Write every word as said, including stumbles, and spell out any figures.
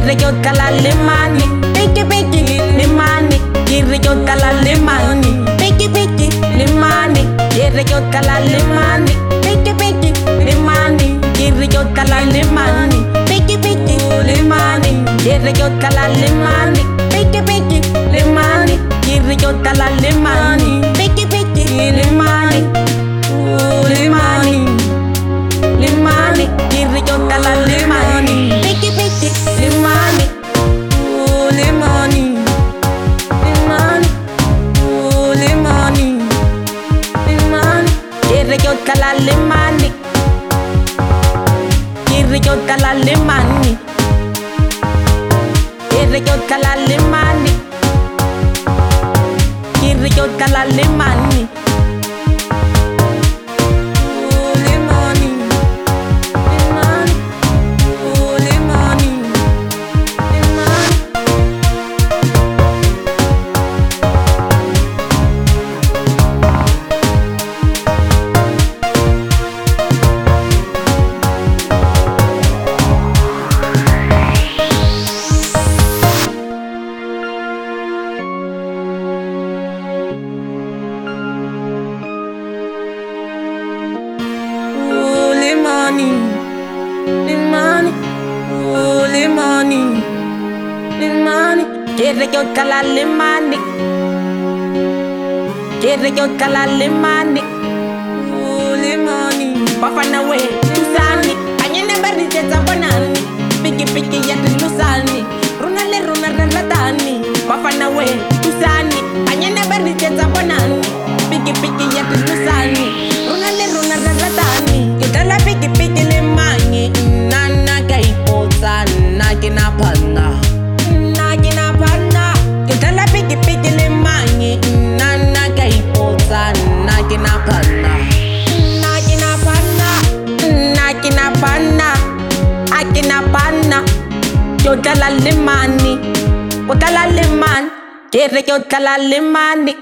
quiere yo tala le mani, piki piki le mani, quiere yo tala le mani, piki piki le mani, quiere yo tala le mani, piki piki le mani, quiere yo tala le mani, piki piki le mani, quiere yo tala le mani, piki piki le mani, quiere yo tala le mani, piki piki le mani, le mani, le mani, quiere yo tala le mani, piki piki le mani, le mani, le mani, le mani, le mani, quiere yo tala le mani, quiere yo tala le mani, quiere yo tala le mani, quiere yo tala le mani. Le mani, oh le mani, le mani, quiere yo tala le mani, quiere yo tala le mani, oh le mani, bafana we lusani, anyene bari teta banani, piki piki yati lusani, runale runale ratani, bafana we lusani, anyene bari teta banani, piki piki yati lusani, runale runale ratani, yo tala piki piki le mani. Nakina pana, nakina pana, kitala piki piki le mani, nana kaipota, nakina pana, nakina pana, nakina pana, akina pana, yo tala le mani, yo tala le man, quiere yo tala le mani.